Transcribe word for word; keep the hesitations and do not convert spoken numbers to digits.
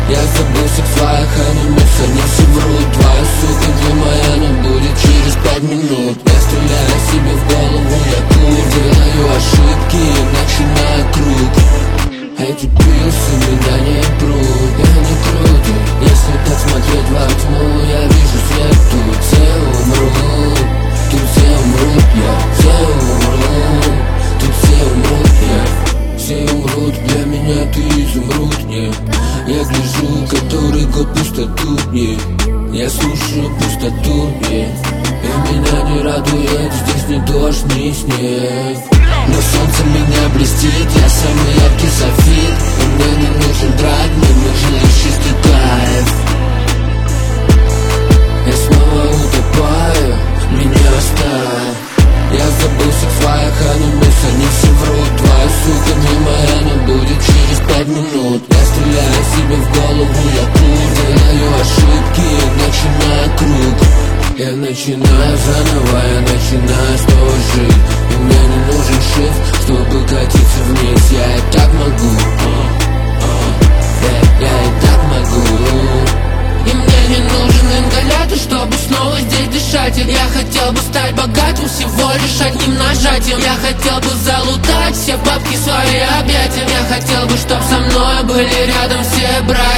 Я забылся в своих анимес, они все врут. Твоя сука для моя, но будет через пять минут. Я стреляю себе в голову, я кур, делаю ошибки и начинаю круг. Эти пилсы меня не прут, я не крутый. Если так смотреть во тьму, я вижу свет. Тут все умрут, тут все умрут, я все умрут. Тут все умрут, я все умрут, для меня ты изумруд, не. Я гляжу, который год пустоту, не. Я слушаю пустоту, не. И меня не радует, здесь не дождь, ни снег. Но солнце меня блестит, я самый яркий софит. И мне не нужен драйв, мне нужен лишь чистый кайф. Я снова утопаю, меня оставь. Я забылся в своих анимес, они все врут. Твоя сука не моя, но будет через пять минут. Я стреляю себе в голову, я кур, делаю ошибки и начинаю круг. Я начинаю заново, я начинаю снова жить. И мне не нужен shift, чтобы катиться вниз. Я и так могу, uh, uh, yeah, я и так могу. И мне не нужен ингалятор, чтобы снова здесь дышать. Я хотел бы стать богатым всего лишь одним нажатием. Я хотел бы залутать все бабки в свои объятия. Я хотел бы, чтоб со мной были рядом все братья.